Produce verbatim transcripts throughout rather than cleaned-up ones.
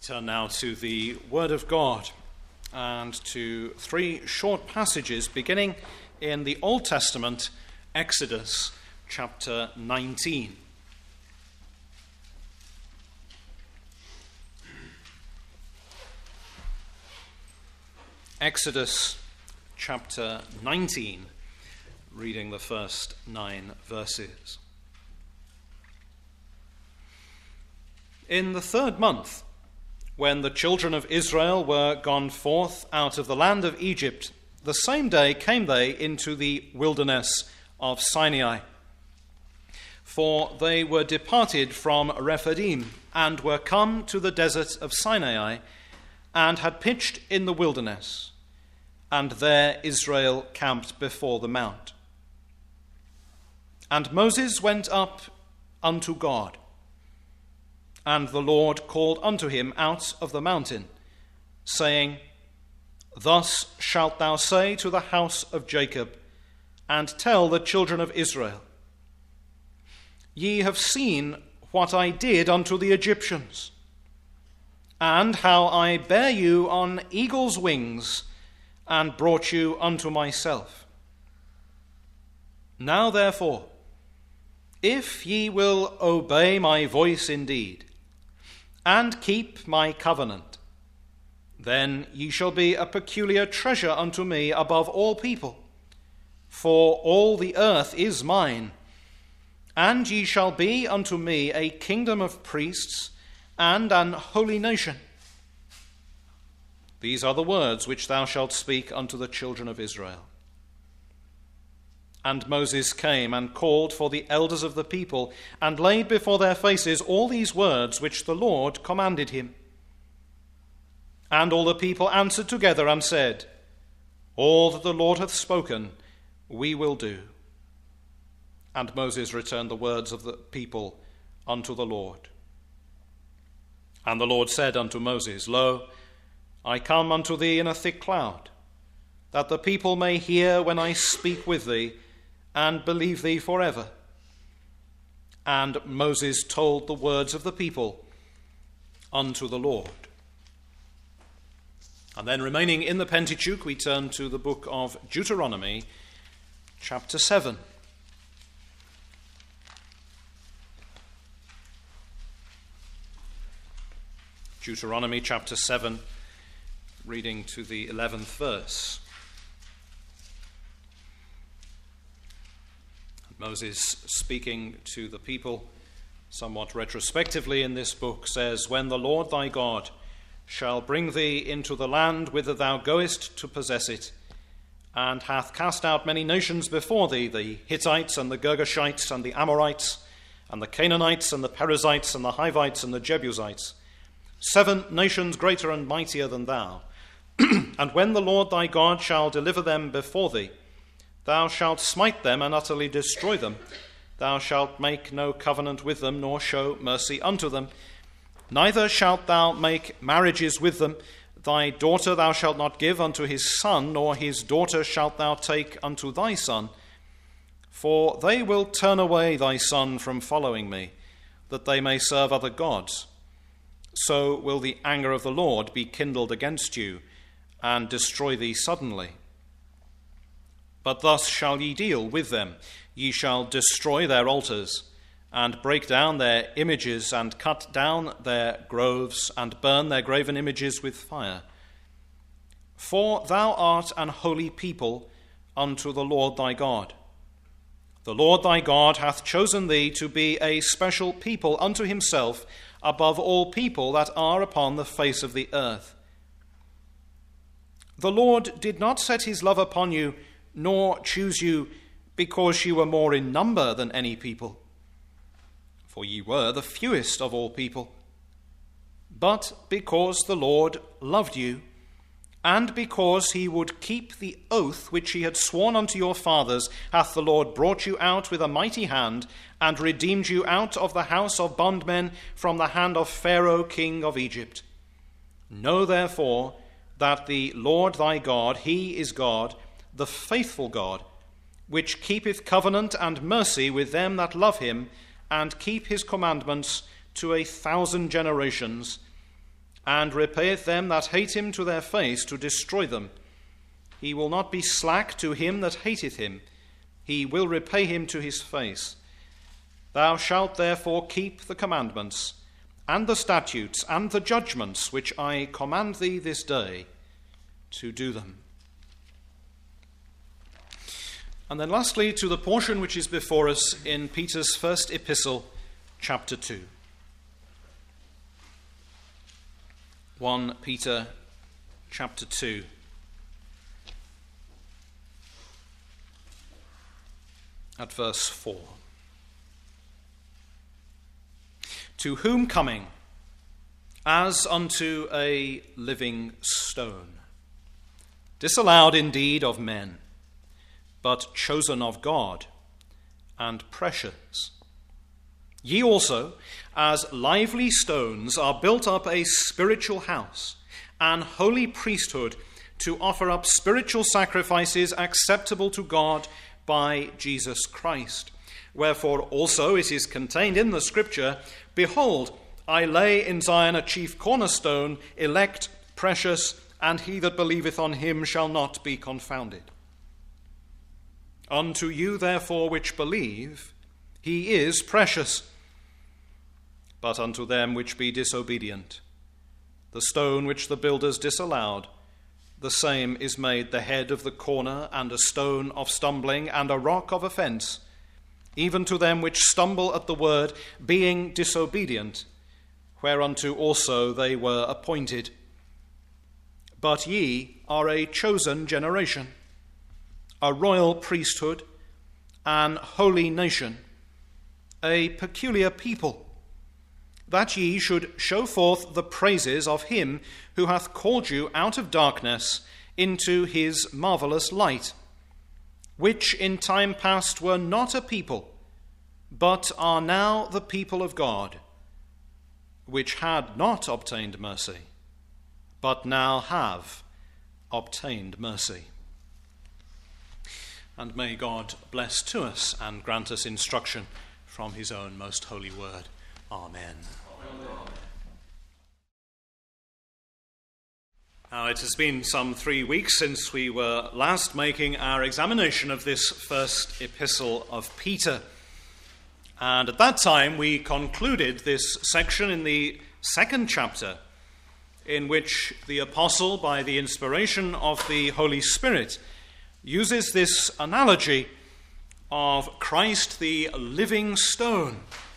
Turn now to the Word of God and to three short passages beginning in the Old Testament, Exodus chapter nineteen. Exodus chapter nineteen, reading the first nine verses. In the third month, when the children of Israel were gone forth out of the land of Egypt, the same day came they into the wilderness of Sinai. For they were departed from Rephidim, and were come to the desert of Sinai, and had pitched in the wilderness. And there Israel camped before the mount. And Moses went up unto God. And the Lord called unto him out of the mountain, saying, Thus shalt thou say to the house of Jacob, and tell the children of Israel, Ye have seen what I did unto the Egyptians, and how I bare you on eagle's wings, and brought you unto myself. Now therefore, if ye will obey my voice indeed, and keep my covenant, then ye shall be a peculiar treasure unto me above all people, for all the earth is mine, and ye shall be unto me a kingdom of priests and an holy nation. These are the words which thou shalt speak unto the children of Israel. And Moses came and called for the elders of the people, and laid before their faces all these words which the Lord commanded him. And all the people answered together and said, All that the Lord hath spoken, we will do. And Moses returned the words of the people unto the Lord. And the Lord said unto Moses, Lo, I come unto thee in a thick cloud, that the people may hear when I speak with thee, and believe thee forever. And Moses told the words of the people unto the Lord. And then, remaining in the Pentateuch, we turn to the book of Deuteronomy, chapter seven. Deuteronomy chapter seven, reading to the eleventh verse. Moses, speaking to the people somewhat retrospectively in this book, says, When the Lord thy God shall bring thee into the land whither thou goest to possess it, and hath cast out many nations before thee, the Hittites and the Girgashites and the Amorites and the Canaanites and the Perizzites and the Hivites and the Jebusites, seven nations greater and mightier than thou. And when the Lord thy God shall deliver them before thee, thou shalt smite them and utterly destroy them. Thou shalt make no covenant with them, nor show mercy unto them. Neither shalt thou make marriages with them. Thy daughter thou shalt not give unto his son, nor his daughter shalt thou take unto thy son. For they will turn away thy son from following me, that they may serve other gods. So will the anger of the Lord be kindled against you, and destroy thee suddenly. But thus shall ye deal with them. Ye shall destroy their altars, and break down their images, and cut down their groves, and burn their graven images with fire. For thou art an holy people unto the Lord thy God. The Lord thy God hath chosen thee to be a special people unto himself above all people that are upon the face of the earth. The Lord did not set his love upon you, nor choose you because ye were more in number than any people, for ye were the fewest of all people, but because the Lord loved you, and because he would keep the oath which he had sworn unto your fathers, hath the Lord brought you out with a mighty hand, and redeemed you out of the house of bondmen from the hand of Pharaoh king of Egypt. Know therefore that the Lord thy God, he is God, the faithful God, which keepeth covenant and mercy with them that love him, and keep his commandments to a thousand generations, and repayeth them that hate him to their face to destroy them. He will not be slack to him that hateth him. He will repay him to his face. Thou shalt therefore keep the commandments, and the statutes, and the judgments, which I command thee this day, to do them. And then lastly, to the portion which is before us in Peter's first epistle, chapter two. First Peter, chapter two. At verse four. To whom coming, as unto a living stone, disallowed indeed of men, but chosen of God, and precious. Ye also, as lively stones, are built up a spiritual house, an holy priesthood, to offer up spiritual sacrifices acceptable to God by Jesus Christ. Wherefore also it is contained in the Scripture, Behold, I lay in Zion a chief cornerstone, elect, precious, and he that believeth on him shall not be confounded. Unto you therefore which believe, he is precious. But unto them which be disobedient, the stone which the builders disallowed, the same is made the head of the corner, and a stone of stumbling, and a rock of offence, even to them which stumble at the word, being disobedient, whereunto also they were appointed. But ye are a chosen generation, a royal priesthood, an holy nation, a peculiar people, that ye should show forth the praises of him who hath called you out of darkness into his marvelous light, which in time past were not a people, but are now the people of God, which had not obtained mercy, but now have obtained mercy. And may God bless to us and grant us instruction from his own most holy word. Amen. Amen. Now, it has been some three weeks since we were last making our examination of this first epistle of Peter. And at that time, we concluded this section in the second chapter, in which the apostle, by the inspiration of the Holy Spirit, uses this analogy of Christ the living stone.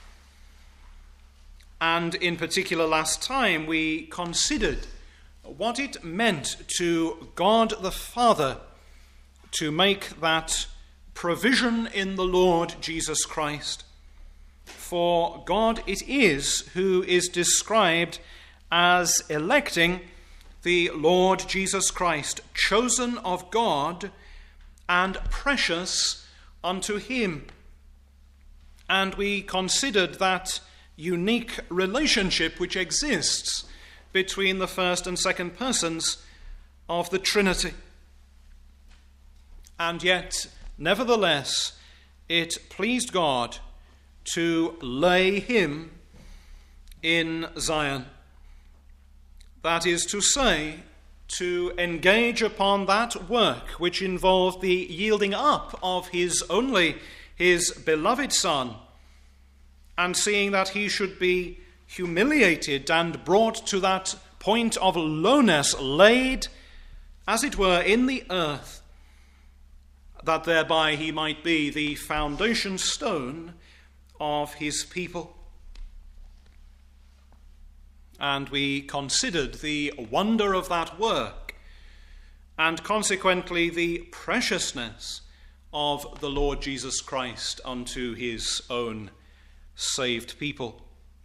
And in particular, last time we considered what it meant to God the Father to make that provision in the Lord Jesus Christ. For God it is who is described as electing the Lord Jesus Christ, chosen of God and precious unto him. And we considered that unique relationship which exists between the first and second persons of the Trinity. And yet, nevertheless, it pleased God to lay him in Zion. That is to say, to engage upon that work which involved the yielding up of his only, his beloved Son, and seeing that he should be humiliated and brought to that point of lowness, laid, as it were, in the earth, that thereby he might be the foundation stone of his people. And we considered the wonder of that work, and consequently the preciousness of the Lord Jesus Christ unto his own saved people.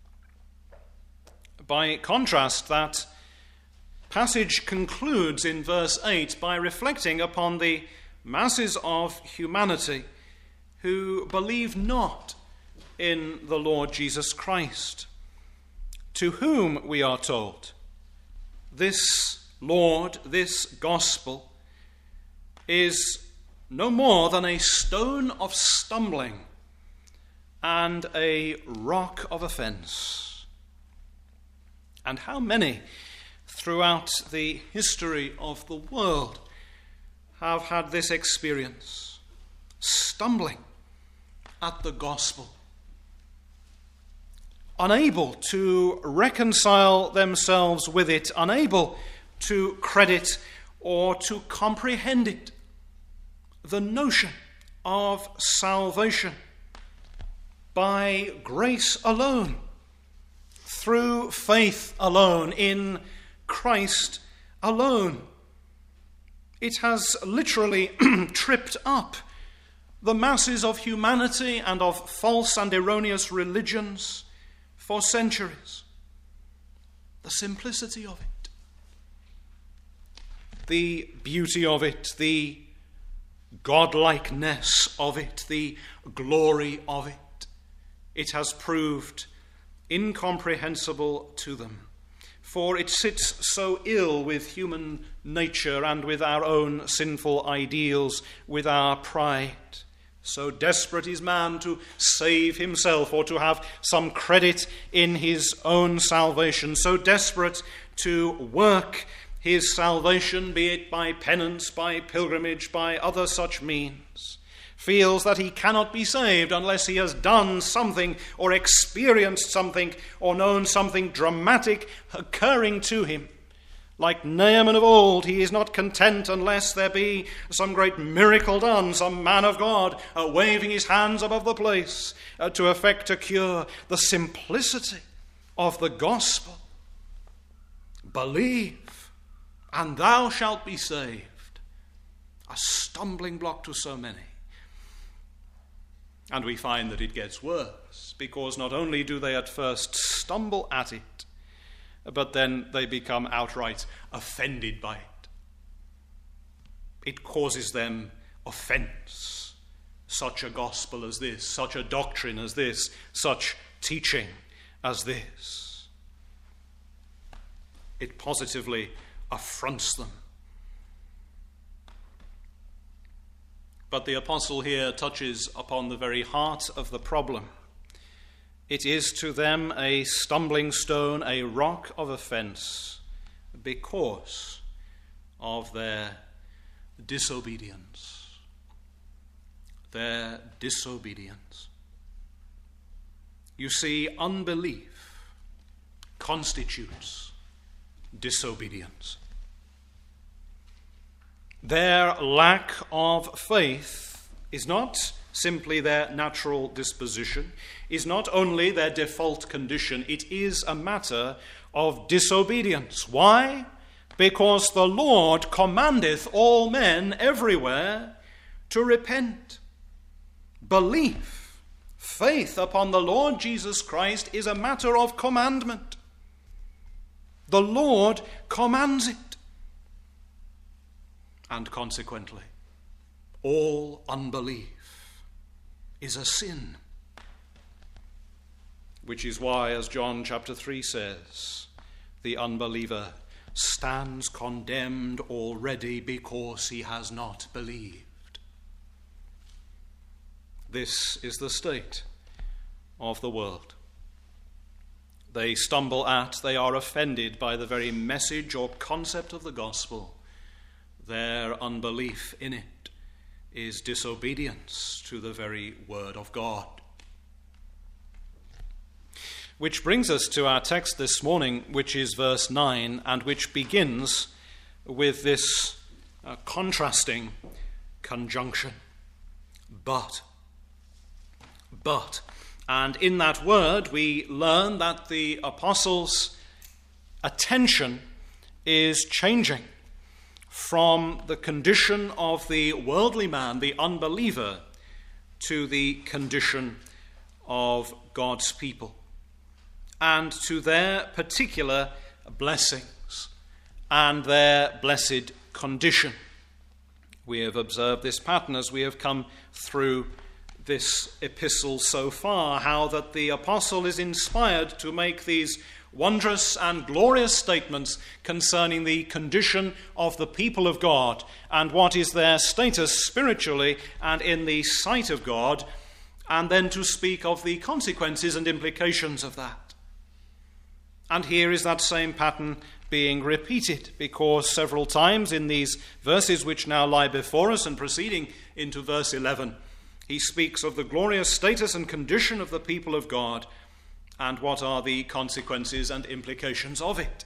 By contrast, that passage concludes in verse eight by reflecting upon the masses of humanity who believe not in the Lord Jesus Christ, to whom, we are told, this Lord, this gospel, is no more than a stone of stumbling and a rock of offense. And how many throughout the history of the world have had this experience, stumbling at the gospel, unable to reconcile themselves with it, unable to credit or to comprehend it. The notion of salvation by grace alone, through faith alone, in Christ alone. It has literally tripped up the masses of humanity and of false and erroneous religions for centuries. The simplicity of it, the beauty of it, the godlikeness of it, the glory of it, it has proved incomprehensible to them. For it sits so ill with human nature and with our own sinful ideals, with our pride. So desperate is man to save himself or to have some credit in his own salvation, so desperate to work his salvation, be it by penance, by pilgrimage, by other such means, feels that he cannot be saved unless he has done something or experienced something or known something dramatic occurring to him. Like Naaman of old, he is not content unless there be some great miracle done, some man of God uh, waving his hands above the place uh, to effect a cure. The simplicity of the gospel. Believe, and thou shalt be saved. A stumbling block to so many. And we find that it gets worse, because not only do they at first stumble at it, but then they become outright offended by it. It causes them offense. Such a gospel as this, such a doctrine as this, such teaching as this. It positively affronts them. But the apostle here touches upon the very heart of the problem. It is to them a stumbling stone, a rock of offense, because of their disobedience. Their disobedience. You see, unbelief constitutes disobedience. Their lack of faith is not simply their natural disposition, is not only their default condition, it is a matter of disobedience. Why? Because the Lord commandeth all men everywhere to repent. Belief, faith upon the Lord Jesus Christ is a matter of commandment. The Lord commands it. And consequently, all unbelief is a sin. Which is why, as John chapter three says, the unbeliever stands condemned already because he has not believed. This is the state of the world. They stumble at, they are offended by the very message or concept of the gospel. Their unbelief in it is disobedience to the very word of God. Which brings us to our text this morning, which is verse nine, and which begins with this uh, contrasting conjunction. But. But. And in that word we learn that the apostles' attention is changing from the condition of the worldly man, the unbeliever, to the condition of God's people, and to their particular blessings and their blessed condition. We have observed this pattern as we have come through this epistle so far, how that the apostle is inspired to make these wondrous and glorious statements concerning the condition of the people of God and what is their status spiritually and in the sight of God, and then to speak of the consequences and implications of that. And here is that same pattern being repeated, because several times in these verses which now lie before us and proceeding into verse eleven, he speaks of the glorious status and condition of the people of God and what are the consequences and implications of it.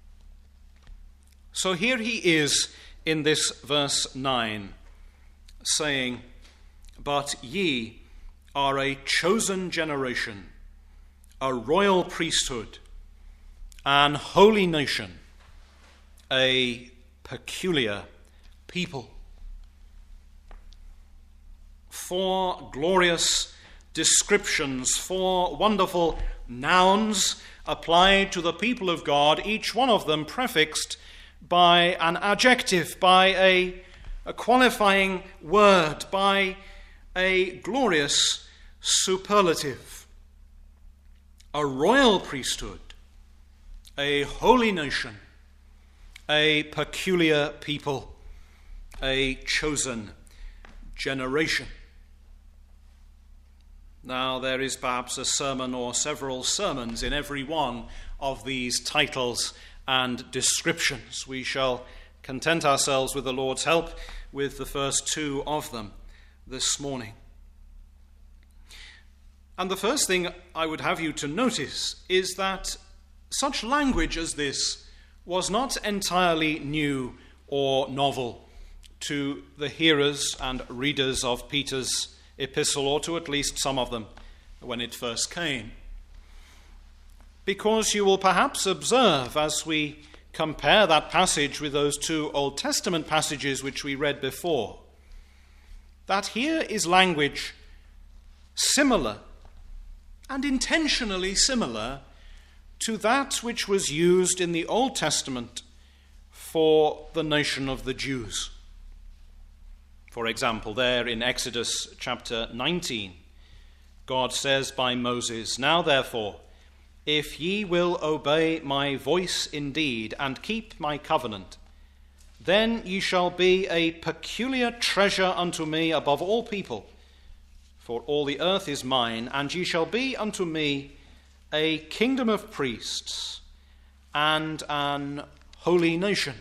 So here he is in this verse nine, saying, "But ye are a chosen generation, a royal priesthood, an holy nation, a peculiar people." Four glorious descriptions, four wonderful nouns applied to the people of God, each one of them prefixed by an adjective, by a, a qualifying word, by a glorious superlative. A royal priesthood, a holy nation, a peculiar people, a chosen generation. Now, there is perhaps a sermon or several sermons in every one of these titles and descriptions. We shall content ourselves, with the Lord's help, with the first two of them this morning. And the first thing I would have you to notice is that such language as this was not entirely new or novel to the hearers and readers of Peter's epistle, or to at least some of them when it first came. Because you will perhaps observe, as we compare that passage with those two Old Testament passages which we read before, that here is language similar, and intentionally similar, to that which was used in the Old Testament for the nation of the Jews. For example, there in Exodus chapter nineteen, God says by Moses, "Now therefore, if ye will obey my voice indeed, and keep my covenant, then ye shall be a peculiar treasure unto me above all people, for all the earth is mine, and ye shall be unto me a kingdom of priests and an holy nation."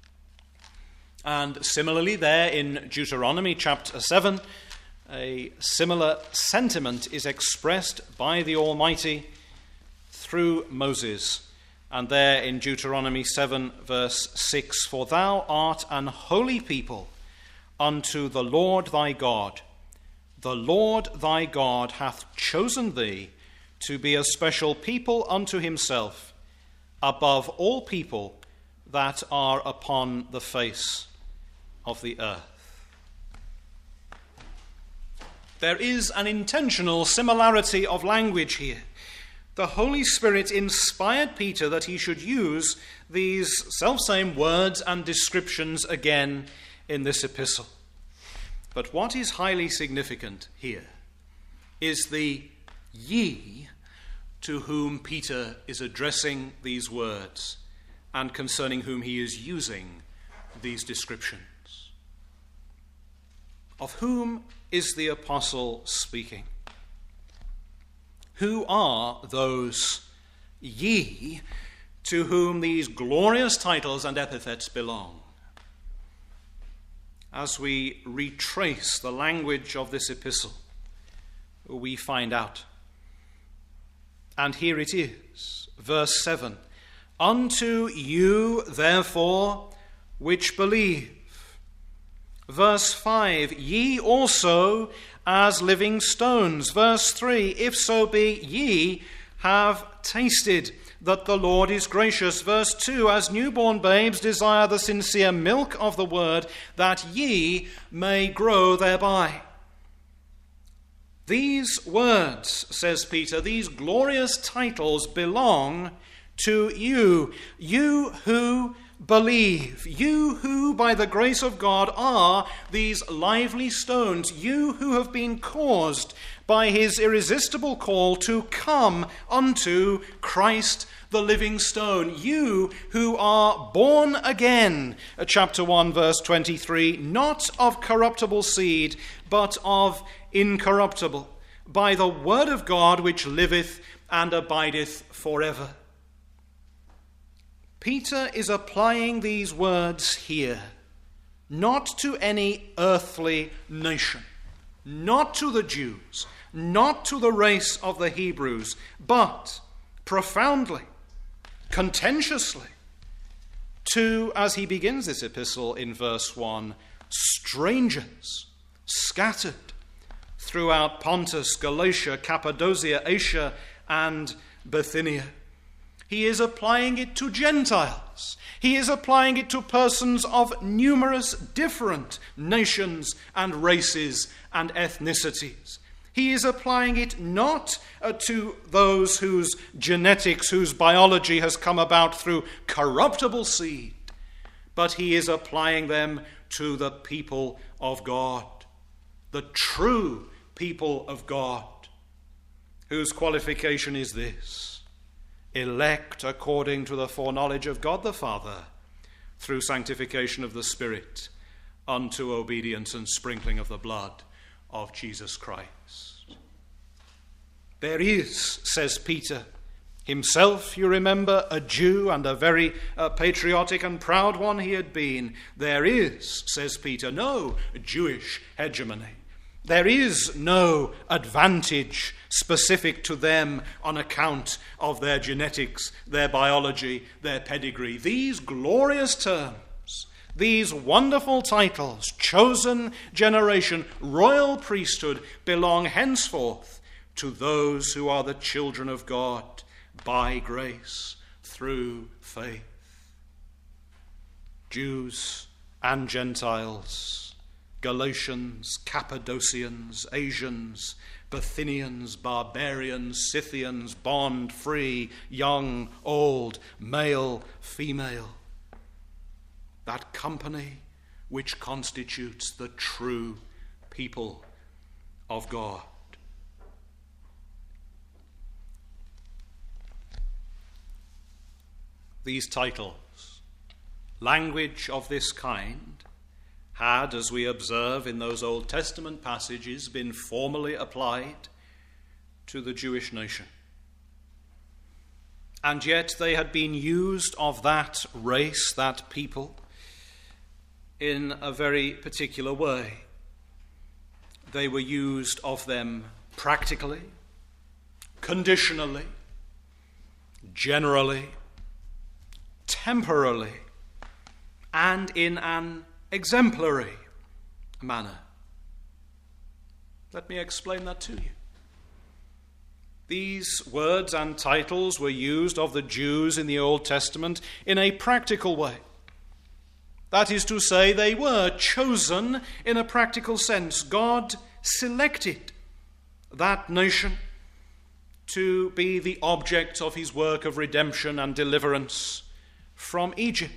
And similarly there in Deuteronomy chapter seven, a similar sentiment is expressed by the Almighty through Moses. And there in Deuteronomy seven verse six, "For thou art an holy people unto the Lord thy God. The Lord thy God hath chosen thee to be a special people unto himself, above all people that are upon the face of the earth." There is an intentional similarity of language here. The Holy Spirit inspired Peter that he should use these selfsame words and descriptions again in this epistle. But what is highly significant here is the ye to whom Peter is addressing these words and concerning whom he is using these descriptions. Of whom is the apostle speaking? Who are those ye to whom these glorious titles and epithets belong? As we retrace the language of this epistle, we find out. And here it is, verse seven. "Unto you, therefore, which believe." Verse five, "Ye also as living stones." Verse three, "If so be ye have tasted that the Lord is gracious." Verse two, "As newborn babes desire the sincere milk of the word, that ye may grow thereby." These words, says Peter, these glorious titles belong to you, you who believe, you who by the grace of God are these lively stones, you who have been caused by his irresistible call to come unto Christ the living stone, you who are born again, chapter one verse twenty-three, "not of corruptible seed, but of incorruptible, by the word of God which liveth and abideth forever." Peter is applying these words here, not to any earthly nation, not to the Jews, not to the race of the Hebrews, but profoundly, contentiously, to, as he begins this epistle in verse one, strangers scattered throughout Pontus, Galatia, Cappadocia, Asia, and Bithynia. He is applying it to Gentiles. He is applying it to persons of numerous different nations and races and ethnicities. He is applying it not uh, to those whose genetics, whose biology has come about through corruptible seed, but he is applying them to the people of God, the true people of God, whose qualification is this: elect according to the foreknowledge of God the Father, through sanctification of the Spirit, unto obedience and sprinkling of the blood of Jesus Christ. There is, says Peter, himself, you remember, a Jew, and a very uh, patriotic and proud one he had been. There is, says Peter, no Jewish hegemony. There is no advantage specific to them on account of their genetics, their biology, their pedigree. These glorious terms, these wonderful titles, chosen generation, royal priesthood, belong henceforth to those who are the children of God by grace through faith. Jews and Gentiles, Galatians, Cappadocians, Asians, Bithynians, barbarians, Scythians, bond, free, young, old, male, female. That company which constitutes the true people of God. These titles, language of this kind, had, as we observe in those Old Testament passages, been formally applied to the Jewish nation. And yet they had been used of that race, that people, in a very particular way. They were used of them practically, conditionally, generally, temporally, and in an exemplary manner. Let me explain that to you. These words and titles were used of the Jews in the Old Testament in a practical way. That is to say, they were chosen in a practical sense. God selected that nation to be the object of his work of redemption and deliverance from Egypt.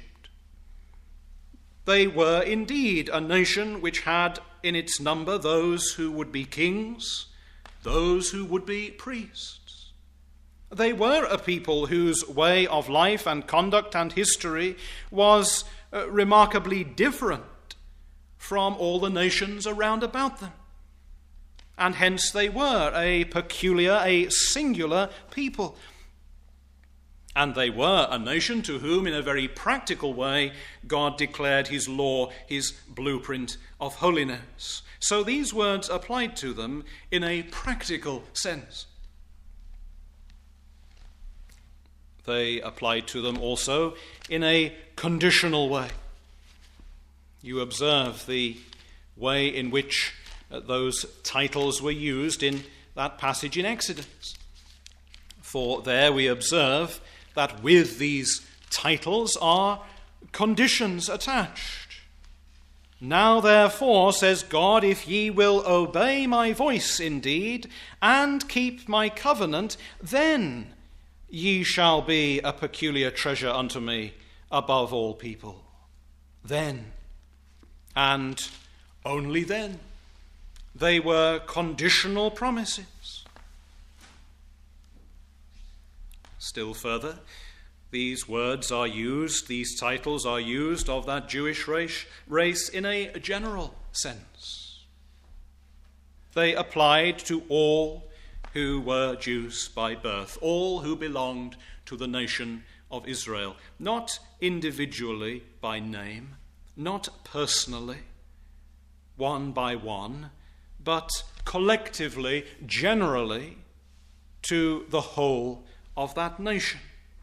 They were indeed a nation which had in its number those who would be kings, those who would be priests. They were a people whose way of life and conduct and history was uh, remarkably different from all the nations around about them. And hence they were a peculiar, a singular people. And they were a nation to whom, in a very practical way, God declared his law, his blueprint of holiness. So these words applied to them in a practical sense. They applied to them also in a conditional way. You observe the way in which those titles were used in that passage in Exodus. For there we observe that with these titles are conditions attached. Now therefore, says God, if ye will obey my voice indeed, and keep my covenant, then ye shall be a peculiar treasure unto me above all people. Then, and only then, they were conditional promises. Still further, these words are used, these titles are used of that Jewish race, race in a general sense. They applied to all who were Jews by birth, all who belonged to the nation of Israel, not individually by name, not personally, one by one, but collectively, generally, to the whole of that nation.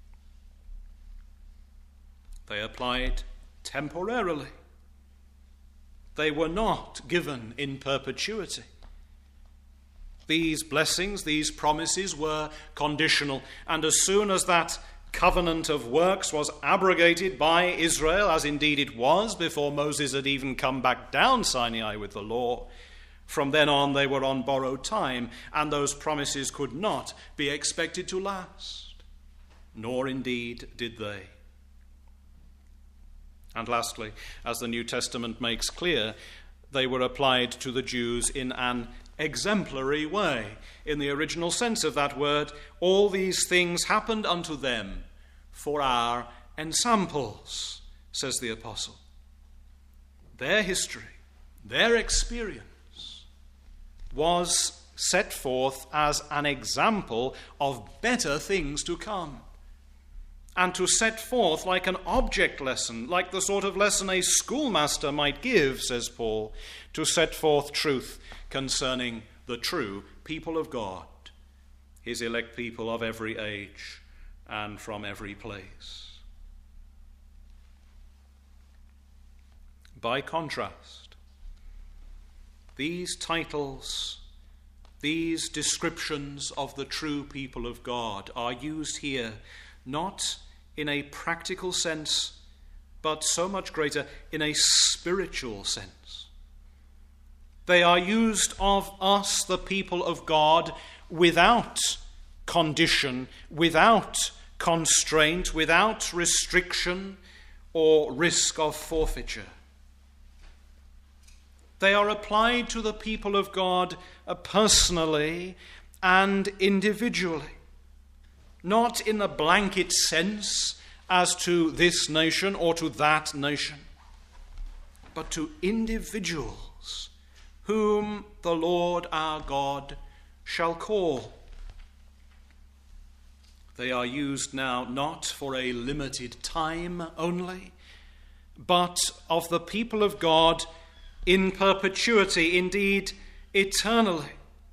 They applied temporarily. They were not given in perpetuity. These blessings, these promises were conditional, and as soon as that covenant of works was abrogated by Israel, as indeed it was before Moses had even come back down Sinai with the law, from then on they were on borrowed time, and those promises could not be expected to last, nor indeed did they. And lastly, as the New Testament makes clear, they were applied to the Jews in an exemplary way. In the original sense of that word, all these things happened unto them for our ensamples, says the apostle. Their history, their experience was set forth as an example of better things to come. And to set forth like an object lesson, like the sort of lesson a schoolmaster might give, says Paul, to set forth truth concerning the true people of God, his elect people of every age and from every place. By contrast, these titles, these descriptions of the true people of God are used here not in a practical sense, but so much greater in a spiritual sense. They are used of us, the people of God, without condition, without constraint, without restriction or risk of forfeiture. They are applied to the people of God personally and individually. Not in a blanket sense as to this nation or to that nation, but to individuals whom the Lord our God shall call. They are used now not for a limited time only, but of the people of God in perpetuity, indeed eternally.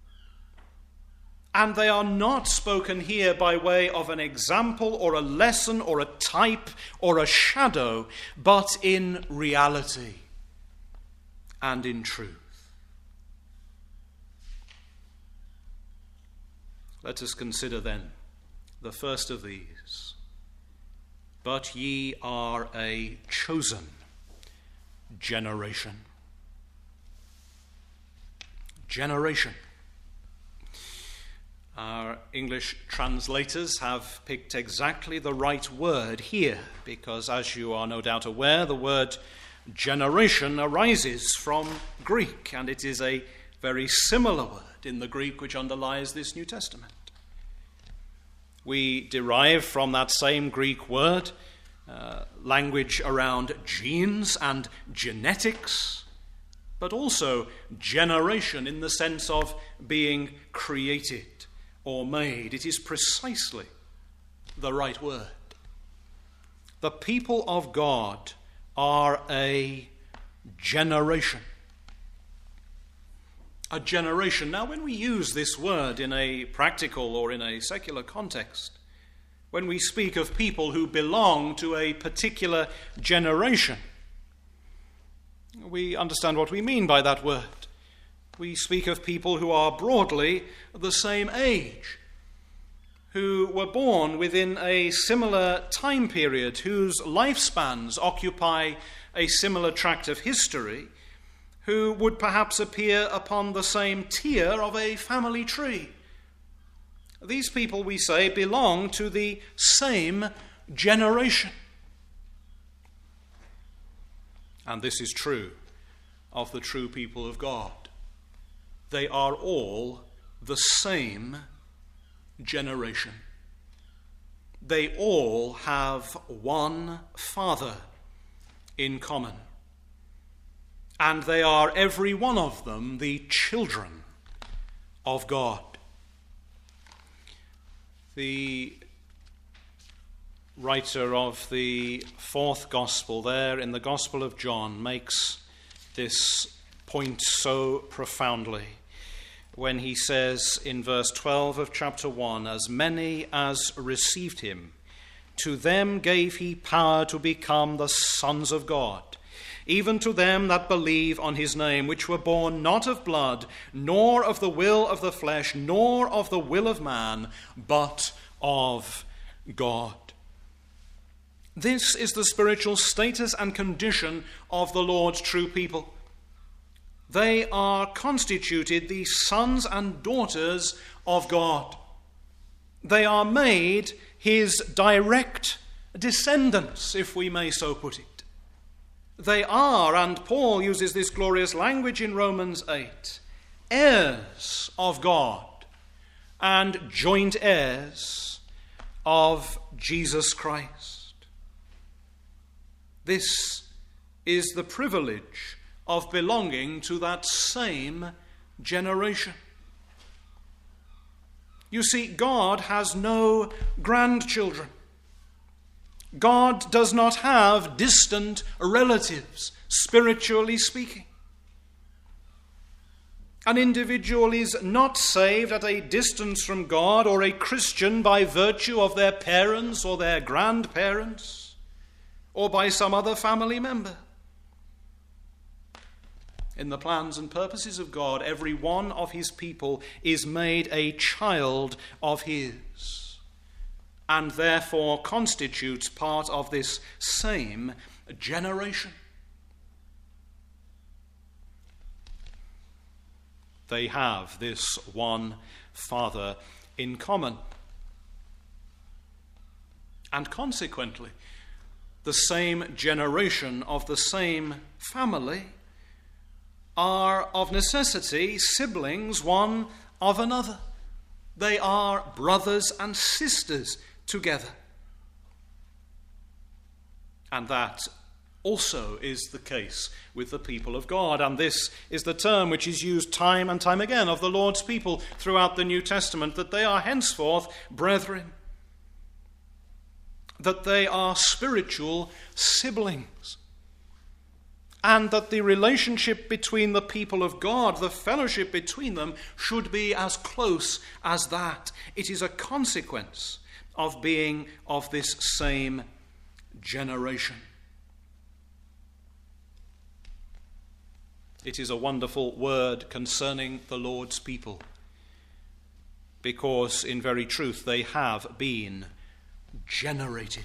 And they are not spoken here by way of an example or a lesson or a type or a shadow, but in reality and in truth. Let us consider then the first of these. But ye are a chosen generation. Generation. Our English translators have picked exactly the right word here, because as you are no doubt aware, the word generation arises from Greek, and it is a very similar word in the Greek which underlies this New Testament. We derive from that same Greek word uh, language around genes and genetics, but also generation in the sense of being created or made. It is precisely the right word. The people of God are a generation. A generation. Now, when we use this word in a practical or in a secular context, when we speak of people who belong to a particular generation, we understand what we mean by that word. We speak of people who are broadly the same age, who were born within a similar time period, whose lifespans occupy a similar tract of history, who would perhaps appear upon the same tier of a family tree. These people, we say, belong to the same generation. And this is true of the true people of God. They are all the same generation. They all have one Father in common. And they are, every one of them, the children of God. The writer of the fourth gospel, there in the Gospel of John, makes this point so profoundly when he says in verse twelve of chapter one, "As many as received him, to them gave he power to become the sons of God, even to them that believe on his name, which were born not of blood, nor of the will of the flesh, nor of the will of man, but of God." This is the spiritual status and condition of the Lord's true people. They are constituted the sons and daughters of God. They are made his direct descendants, if we may so put it. They are, and Paul uses this glorious language in Romans eight, heirs of God and joint heirs of Jesus Christ. This is the privilege of belonging to that same generation. You see, God has no grandchildren. God does not have distant relatives, spiritually speaking. An individual is not saved at a distance from God or a Christian by virtue of their parents or their grandparents or by some other family member. In the plans and purposes of God, every one of his people is made a child of his, and therefore constitutes part of this same generation. They have this one Father in common. And consequently, the same generation of the same family are of necessity siblings one of another. They are brothers and sisters together. And that also is the case with the people of God. And this is the term which is used time and time again of the Lord's people throughout the New Testament, that they are henceforth brethren, that they are spiritual siblings, and that the relationship between the people of God, the fellowship between them, should be as close as that. It is a consequence of being of this same generation. It is a wonderful word concerning the Lord's people, because in very truth they have been generated.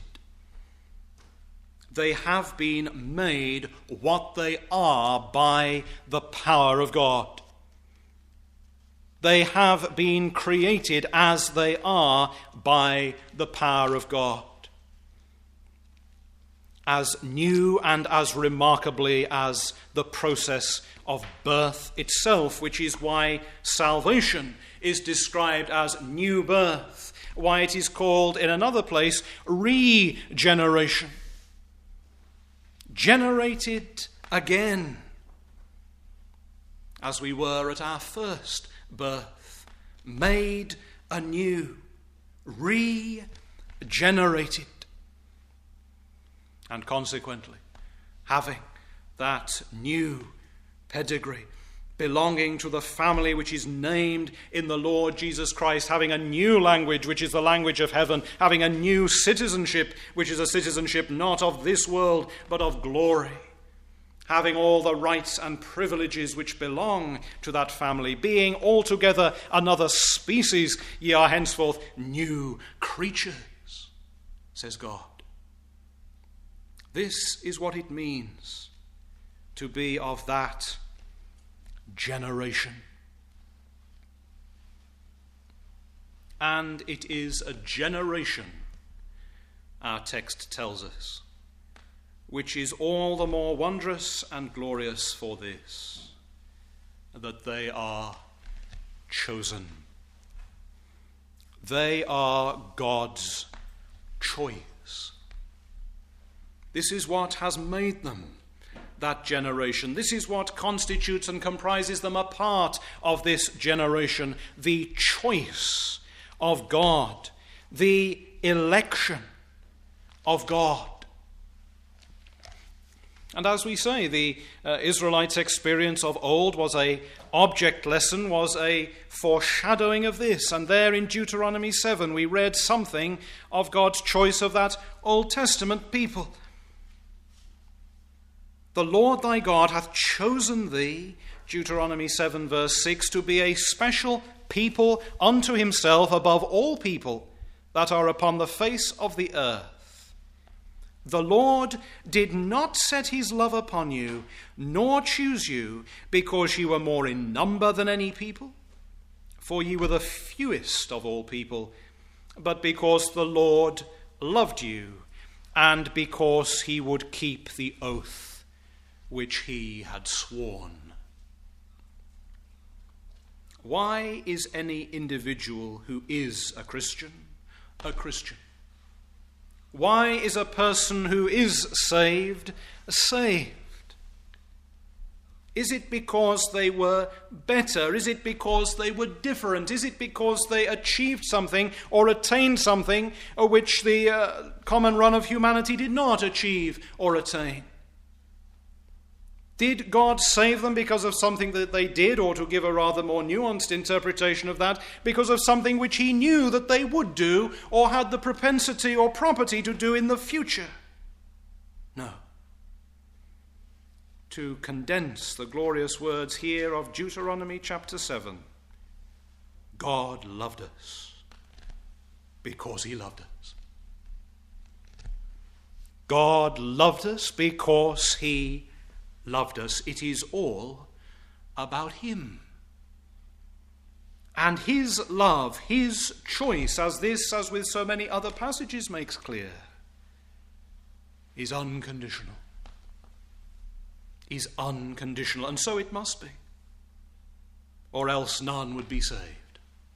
They have been made what they are by the power of God. They have been created as they are by the power of God. As new and as remarkably as the process of birth itself, which is why salvation is described as new birth, why it is called in another place regeneration. Generated again, as we were at our first birth, made anew, regenerated, and consequently having that new pedigree, belonging to the family which is named in the Lord Jesus Christ, having a new language which is the language of heaven, having a new citizenship which is a citizenship not of this world but of glory, having all the rights and privileges which belong to that family, being altogether another species, ye are henceforth new creatures, says God. This is what it means to be of that generation. And it is a generation, our text tells us, which is all the more wondrous and glorious for this, that they are chosen. They are God's choice. This is what has made them that generation. This is what constitutes and comprises them a part of this generation, the choice of God, the election of God. And as we say, the uh, Israelites' experience of old was a object lesson, was a foreshadowing of this. And there in Deuteronomy seven we read something of God's choice of that Old Testament people. The Lord thy God hath chosen thee, Deuteronomy seven verse six, to be a special people unto himself above all people that are upon the face of the earth. The Lord did not set his love upon you, nor choose you, because ye were more in number than any people, for ye were the fewest of all people, but because the Lord loved you, and because he would keep the oath which he had sworn. Why is any individual who is a Christian a Christian? Why is a person who is saved saved? Is it because they were better? Is it because they were different? Is it because they achieved something or attained something which the uh, common run of humanity did not achieve or attain? Did God save them because of something that they did, or to give a rather more nuanced interpretation of that, because of something which he knew that they would do or had the propensity or property to do in the future? No. To condense the glorious words here of Deuteronomy chapter seven, God loved us because he loved us. God loved us because he loved us. It is all about him. And his love, his choice, as this, as with so many other passages, makes clear, is unconditional. Is unconditional. And so it must be. Or else none would be saved.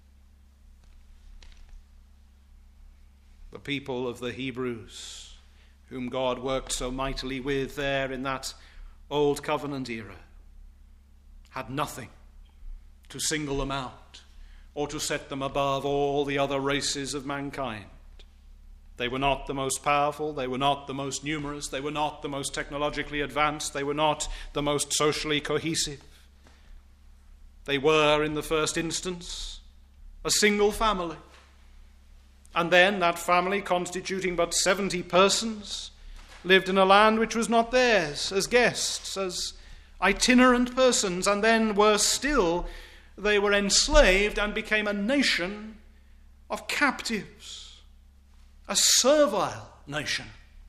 The people of the Hebrews, whom God worked so mightily with there in that Old Covenant era, had nothing to single them out or to set them above all the other races of mankind. They were not the most powerful, they were not the most numerous, they were not the most technologically advanced, they were not the most socially cohesive. They were, in the first instance, a single family. And then that family, constituting but seventy persons, lived in a land which was not theirs, as guests, as itinerant persons, and then worse still, they were enslaved and became a nation of captives, a servile nation,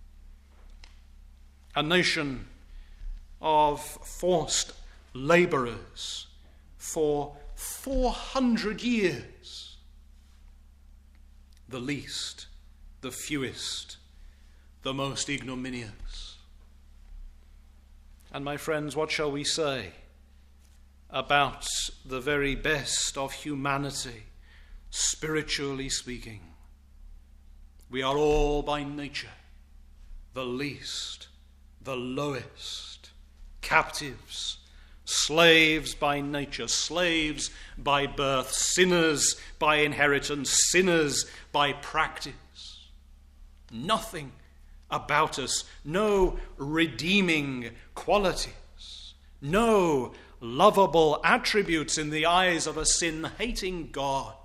a nation of forced laborers for four hundred years, the least, the fewest, the most ignominious. And my friends, what shall we say about the very best of humanity, spiritually speaking? We are all by nature the least, the lowest, captives, slaves by nature, slaves by birth, sinners by inheritance, sinners by practice. Nothing about us, no redeeming qualities, no lovable attributes in the eyes of a sin-hating God.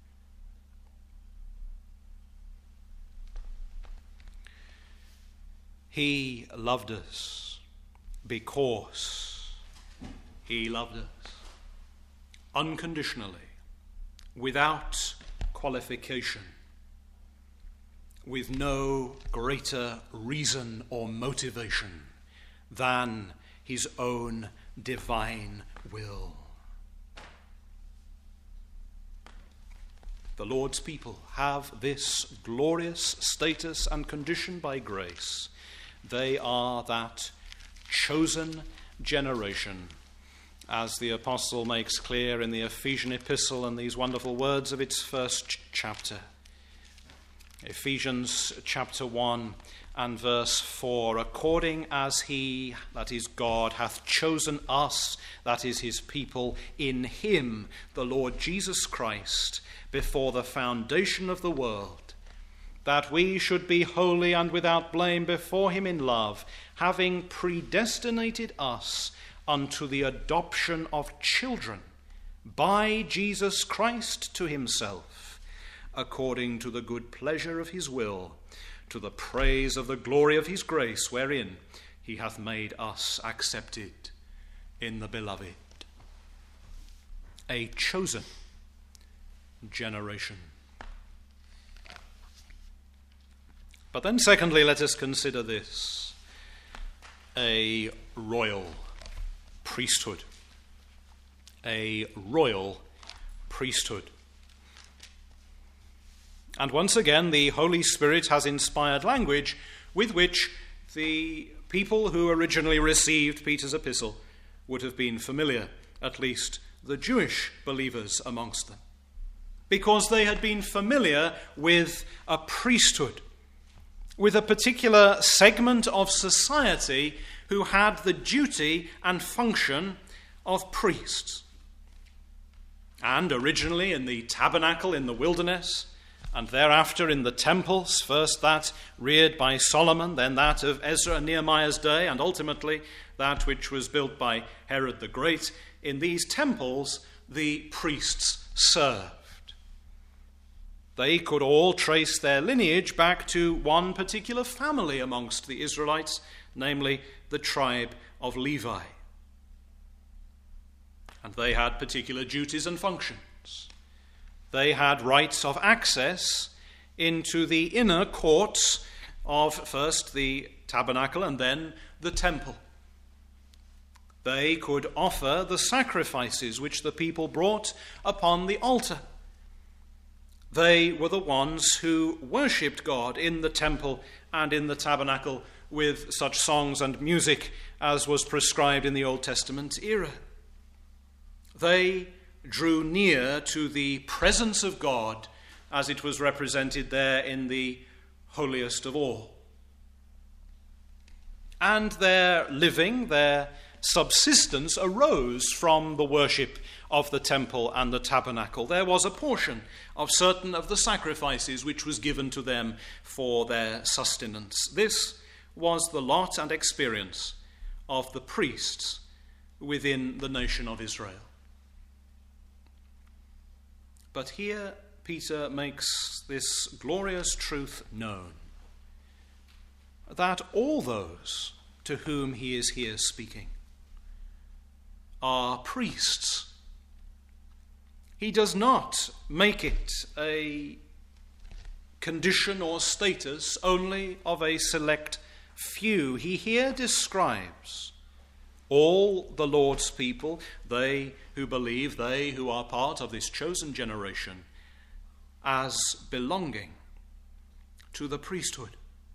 He loved us because he loved us unconditionally, without qualification, with no greater reason or motivation than his own divine will. The Lord's people have this glorious status and condition by grace. They are that chosen generation, as the apostle makes clear in the Ephesian epistle and these wonderful words of its first ch- chapter. Ephesians chapter one and verse four, according as he, that is God, hath chosen us, that is his people, in him, the Lord Jesus Christ, before the foundation of the world, that we should be holy and without blame before him in love, having predestinated us unto the adoption of children by Jesus Christ to himself, according to the good pleasure of his will, to the praise of the glory of his grace, wherein he hath made us accepted in the beloved. A chosen generation. But then secondly, let us consider this: a royal priesthood. A royal priesthood. And once again, the Holy Spirit has inspired language with which the people who originally received Peter's epistle would have been familiar, at least the Jewish believers amongst them, because they had been familiar with a priesthood, with a particular segment of society who had the duty and function of priests. And originally in the tabernacle in the wilderness, and thereafter in the temples, first that reared by Solomon, then that of Ezra and Nehemiah's day, and ultimately that which was built by Herod the Great, in these temples the priests served. They could all trace their lineage back to one particular family amongst the Israelites, namely the tribe of Levi. And they had particular duties and functions. They had rights of access into the inner courts of first the tabernacle and then the temple. They could offer the sacrifices which the people brought upon the altar. They were the ones who worshipped God in the temple and in the tabernacle with such songs and music as was prescribed in the Old Testament era. They drew near to the presence of God as it was represented there in the holiest of all. And their living, their subsistence arose from the worship of the temple and the tabernacle. There was a portion of certain of the sacrifices which was given to them for their sustenance. This was the lot and experience of the priests within the nation of Israel. But here Peter makes this glorious truth known, that all those to whom he is here speaking are priests. He does not make it a condition or status only of a select few. He here describes all the Lord's people, they who believe, they who are part of this chosen generation, as belonging to the priesthood.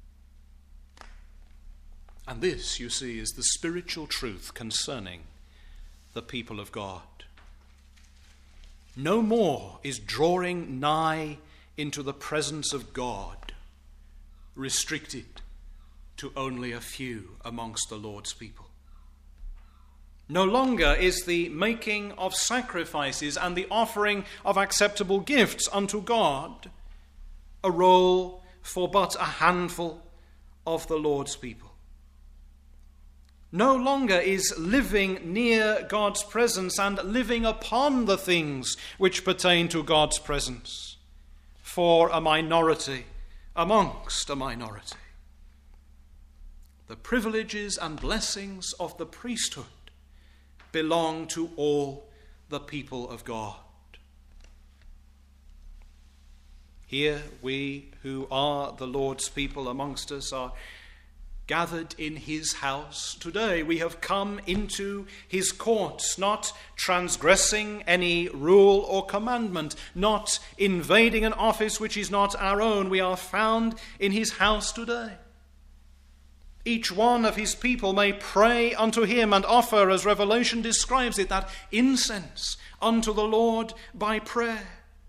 And this, you see, is the spiritual truth concerning the people of God. No more is drawing nigh into the presence of God restricted to only a few amongst the Lord's people. No longer is the making of sacrifices and the offering of acceptable gifts unto God a role for but a handful of the Lord's people. No longer is living near God's presence and living upon the things which pertain to God's presence for a minority amongst a minority. The privileges and blessings of the priesthood belong to all the people of God. Here we who are the Lord's people amongst us are gathered in his house today. We have come into his courts, not transgressing any rule or commandment, not invading an office which is not our own. We are found in his house today. Each one of his people may pray unto him and offer, as Revelation describes it, that incense unto the Lord by prayer.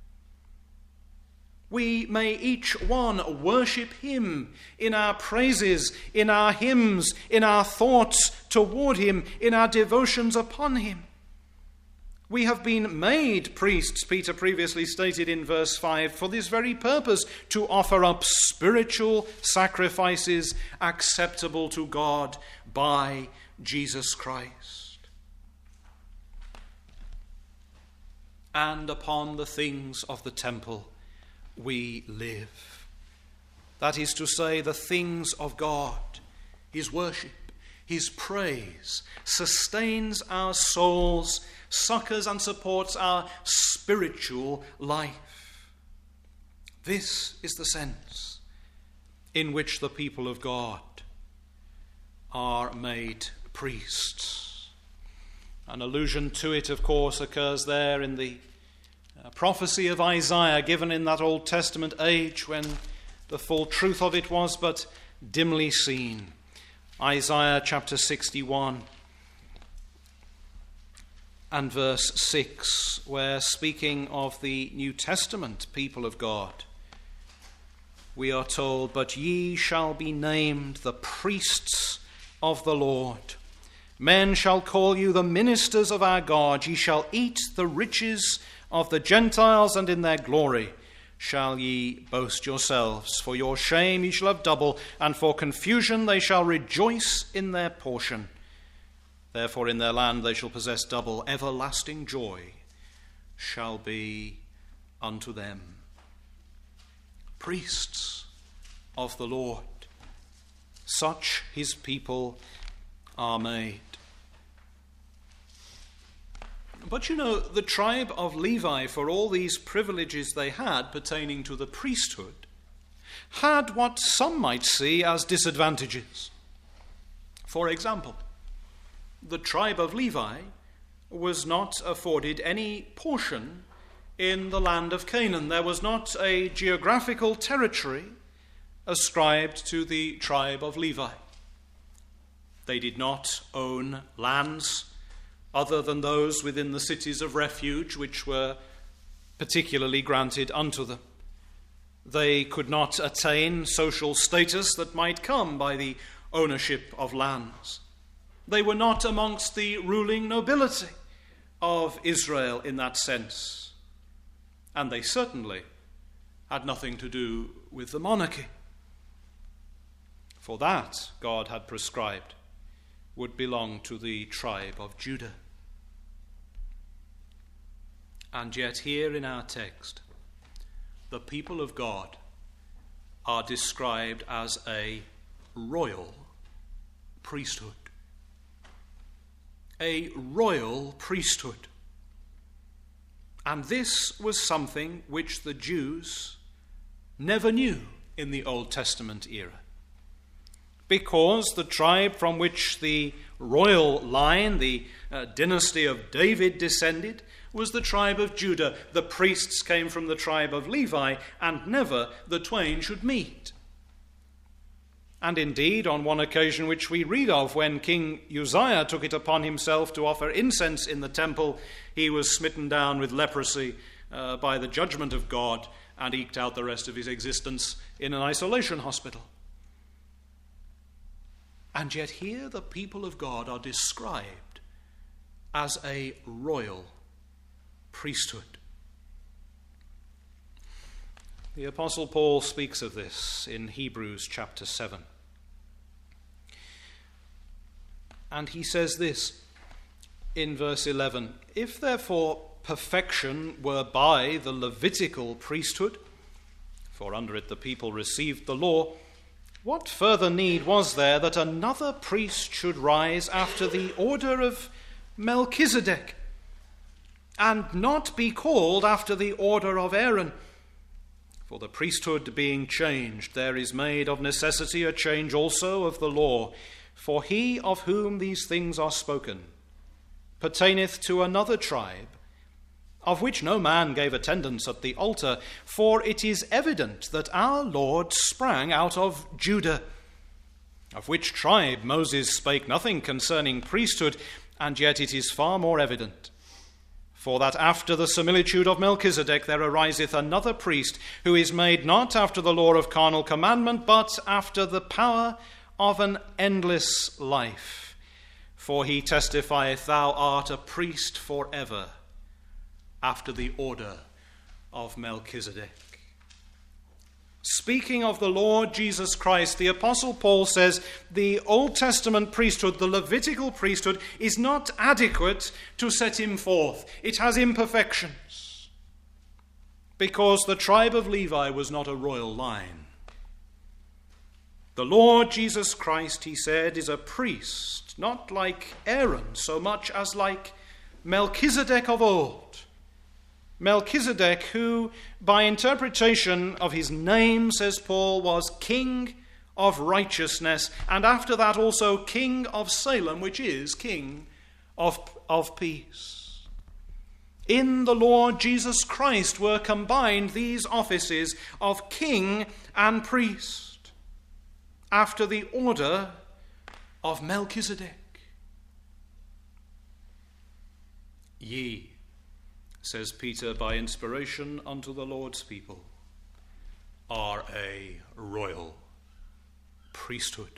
We may each one worship him in our praises, in our hymns, in our thoughts toward him, in our devotions upon him. We have been made priests, Peter previously stated in verse five, for this very purpose, to offer up spiritual sacrifices acceptable to God by Jesus Christ. And upon the things of the temple we live. That is to say, the things of God, his worship, his praise, sustains our souls, succors and supports our spiritual life. This is the sense in which the people of God are made priests. An allusion to it, of course, occurs there in the uh, prophecy of Isaiah given in that Old Testament age when the full truth of it was but dimly seen. Isaiah chapter sixty-one and verse six, where speaking of the New Testament people of God, we are told, "But ye shall be named the priests of the Lord. Men shall call you the ministers of our God. Ye shall eat the riches of the Gentiles, and in their glory shall ye boast yourselves. For your shame ye shall have double, and for confusion they shall rejoice in their portion. Therefore in their land they shall possess double. Everlasting joy shall be unto them." Priests of the Lord, such his people are made. But you know, the tribe of Levi, for all these privileges they had pertaining to the priesthood, had what some might see as disadvantages. For example, the tribe of Levi was not afforded any portion in the land of Canaan. There was not a geographical territory ascribed to the tribe of Levi. They did not own lands other than those within the cities of refuge, which were particularly granted unto them. They could not attain social status that might come by the ownership of lands. They were not amongst the ruling nobility of Israel in that sense. And they certainly had nothing to do with the monarchy. For that, God had prescribed, would belong to the tribe of Judah. And yet here in our text, the people of God are described as a royal priesthood. A royal priesthood. And this was something which the Jews never knew in the Old Testament era. Because the tribe from which the royal line, the uh, dynasty of David descended, was the tribe of Judah. The priests came from the tribe of Levi, and never the twain should meet. And indeed, on one occasion which we read of, when King Uzziah took it upon himself to offer incense in the temple, he was smitten down with leprosy uh, by the judgment of God and eked out the rest of his existence in an isolation hospital. And yet here the people of God are described as a royal priesthood. The Apostle Paul speaks of this in Hebrews chapter seven. And he says this in verse eleven, "If therefore perfection were by the Levitical priesthood, for under it the people received the law, what further need was there that another priest should rise after the order of Melchizedek, and not be called after the order of Aaron? For the priesthood being changed, there is made of necessity a change also of the law. For he of whom these things are spoken pertaineth to another tribe, of which no man gave attendance at the altar. For it is evident that our Lord sprang out of Judah, of which tribe Moses spake nothing concerning priesthood, and yet it is far more evident. For that after the similitude of Melchizedek there ariseth another priest, who is made not after the law of carnal commandment, but after the power of an endless life. For he testifieth, Thou art a priest forever after the order of Melchizedek. Speaking of the Lord Jesus Christ, the Apostle Paul says the Old Testament priesthood, the Levitical priesthood, is not adequate to set him forth. It has imperfections, because the tribe of Levi was not a royal line. The Lord Jesus Christ, he said, is a priest, not like Aaron so much as like Melchizedek of old. Melchizedek, who by interpretation of his name, says Paul, was king of righteousness, and after that also king of Salem, which is king of, of peace. In the Lord Jesus Christ were combined these offices of king and priest, after the order of Melchizedek. Ye, says Peter by inspiration unto the Lord's people, are a royal priesthood,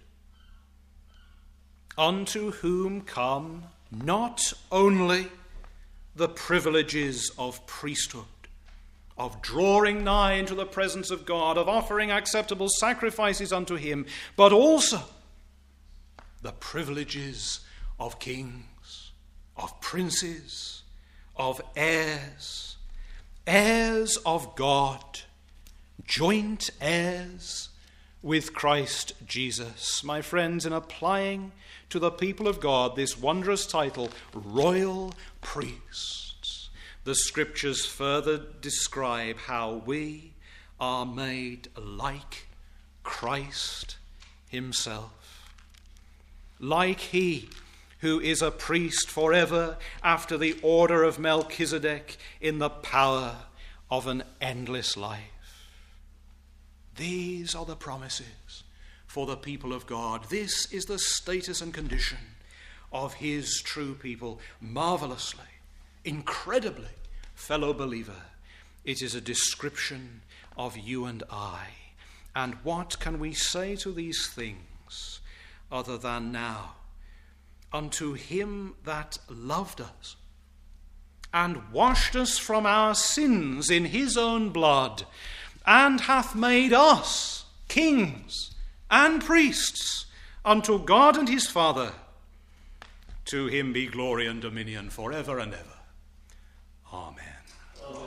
unto whom come not only the privileges of priesthood, of drawing nigh into the presence of God, of offering acceptable sacrifices unto him, but also the privileges of kings, of princes, of heirs, heirs of God, joint heirs with Christ Jesus. My friends, in applying to the people of God this wondrous title, royal priests, the scriptures further describe how we are made like Christ himself, like he who is a priest forever after the order of Melchizedek in the power of an endless life. These are the promises for the people of God. This is the status and condition of his true people. Marvelously, incredibly, fellow believer, it is a description of you and I. And what can we say to these things other than now? Unto him that loved us and washed us from our sins in his own blood, and hath made us kings and priests unto God and his Father. To him be glory and dominion forever and ever. Amen. Amen.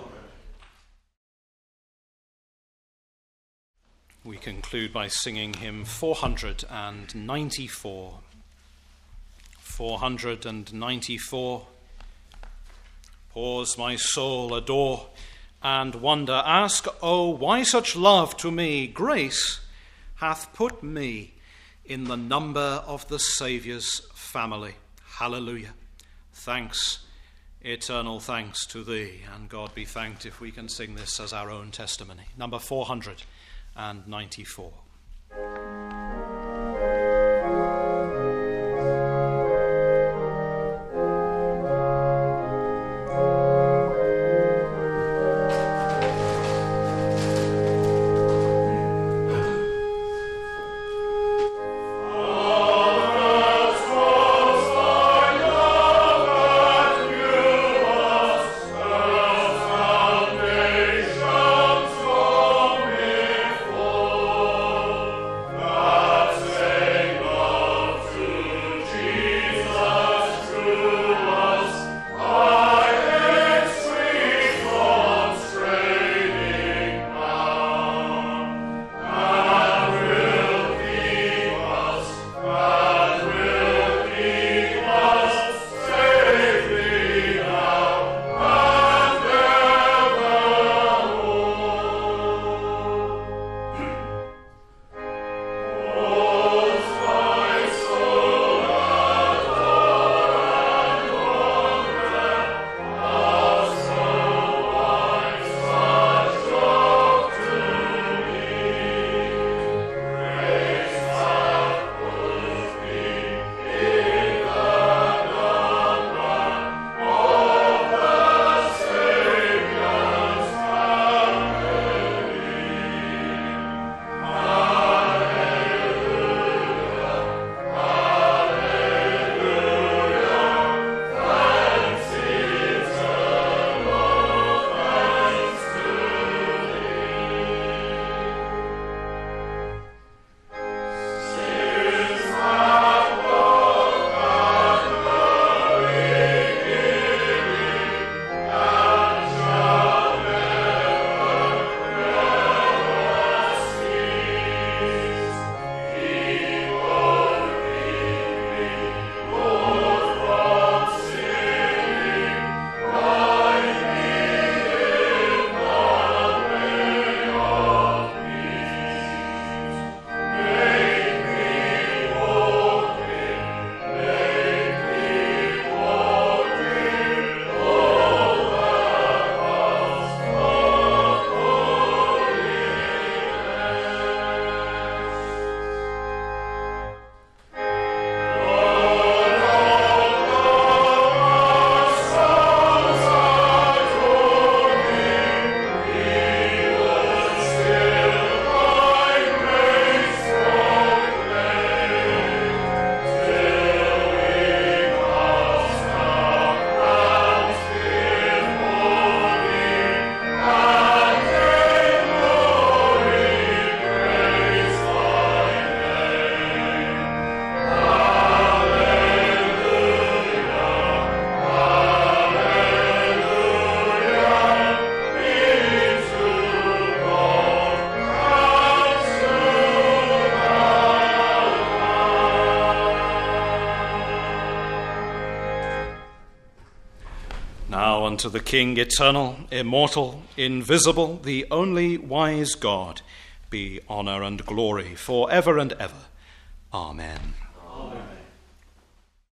We conclude by singing hymn four hundred ninety-four. four hundred ninety-four. Pause, my soul, adore and wonder. Ask, oh, why such love to me? Grace hath put me in the number of the Saviour's family. Hallelujah. Thanks, eternal thanks to thee, and God be thanked if we can sing this as our own testimony. Number four hundred ninety-four. Nations from before. Now unto the King eternal, immortal, invisible, the only wise God, be honour and glory for ever and ever. Amen.